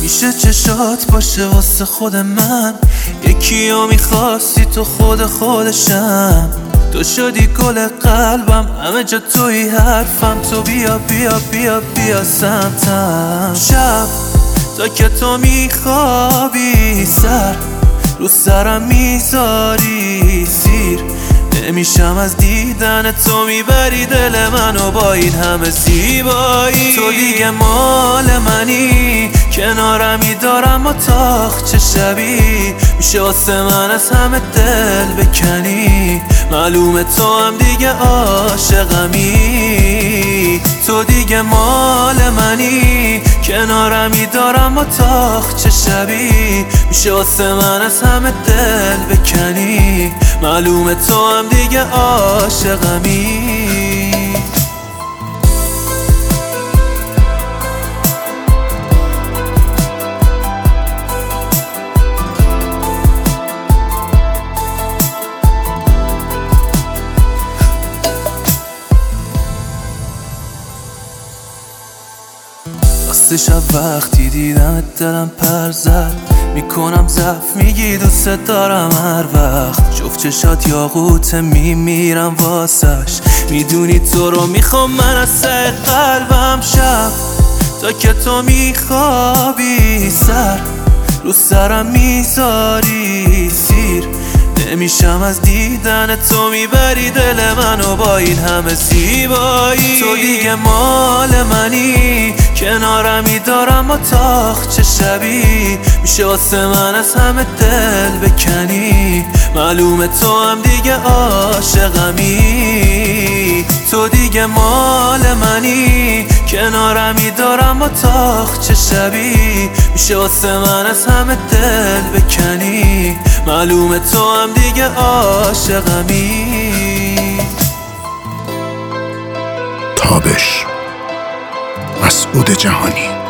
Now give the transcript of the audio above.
میشه چشات باشه واسه خود من، یکی رو میخواستی تو خودشم. تو شدی گل قلبم، همه جا توی حرفم. تو بیا بیا بیا بیا سمتم. شب تا که تو میخوابی سر رو سرم میذاری سیر، نمیشم از دیدن تو، میبری دل منو با این همه زیبایی. تو دیگه مال منی، کنارمی دارم با تاخ چه شبی، میشه واسه من از همه دل بکنی. معلومه تو هم دیگه عاشقمی. تو دیگه مال منی، کنارمی دارم با تاخ چه شبی، میشه واسه من از همه دل بکنی. معلومه تو هم دیگه عاشقمی. راستش وقتی دیدم دلم پر زد، میکنم ضعف میگی دوست دارم هر وقت. جفت چشات یاقوت میمیرم واسش، میدونی تو رو میخوام من از سر قلبم. شب تا که تو میخوابی سر رو سرم میذاری سیر، نمیشم از دیدن تو، میبری دل منو با این همه زیبایی. تو دیگه مال منی، کنارمی دارم با تاخ چه شبی، میشه واسه من از همه دل بکنی. معلومه تو هم دیگه عاشقمی. تو دیگه مال منی، کنارمی دارم با تاخ چه شبی، میشه واسه من از همه دل بکنی. معلومه تو هم دیگه عاشقمی. تابش، مسعود جهانی.